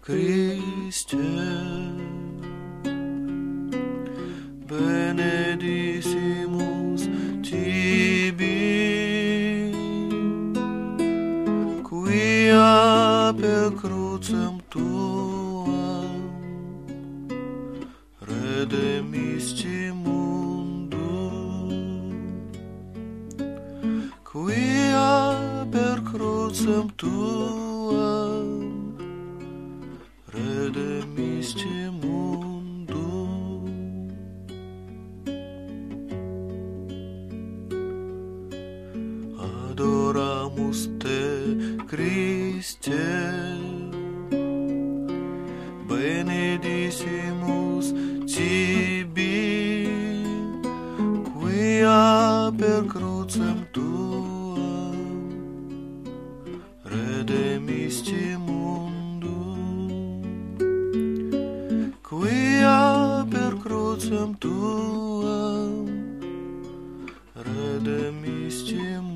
Christe, benedicimus tibi, quia per crucem tuam redemisti mundum, quia per crucem tuam redemisti mundum. Adoramus te, Christe, benedicimus tibi, quia per crucem tuam redemisti mundum, quia per crucem tuam redemisti mundum.